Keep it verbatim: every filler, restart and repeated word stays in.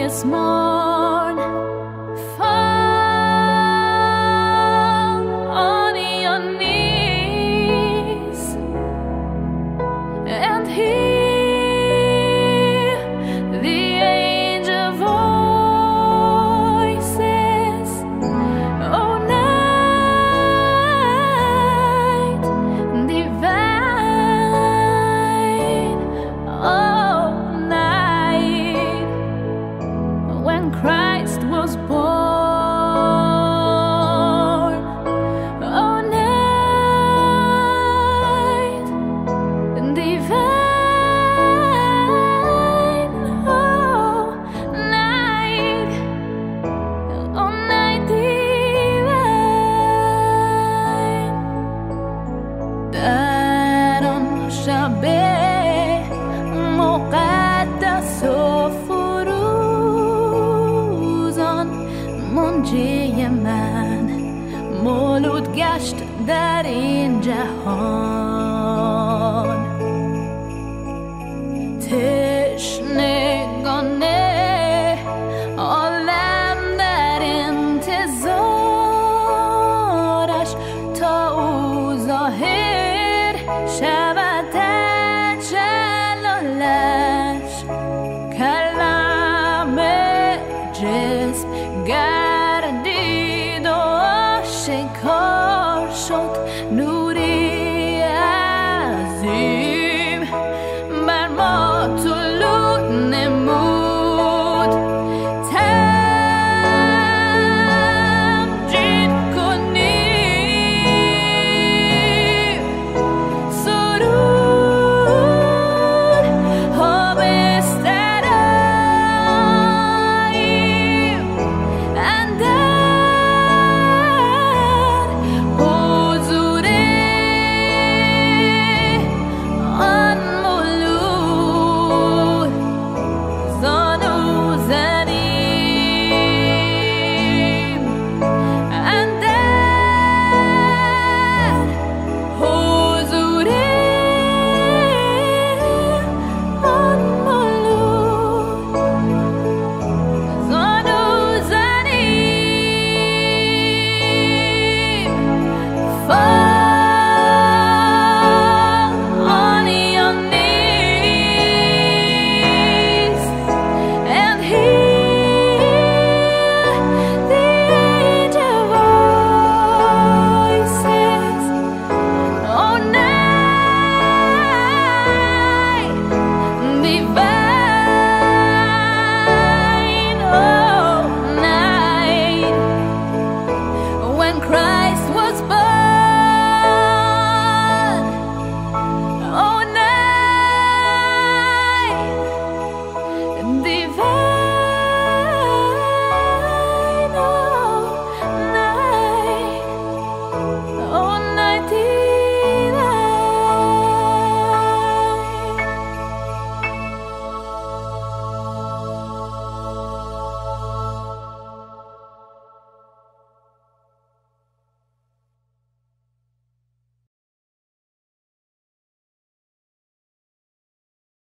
this morn, fall on your knees and hear the angel voices. Oh, night divine, oh, night when Christ was born. Oh, night divine, oh, night, oh, night divine. Daron shabe مقدس و فروزان منجی من مولود گشت در این جهان. تشنگان عالم در انتظارش تا او ظاهر شود تجلالش کلام جل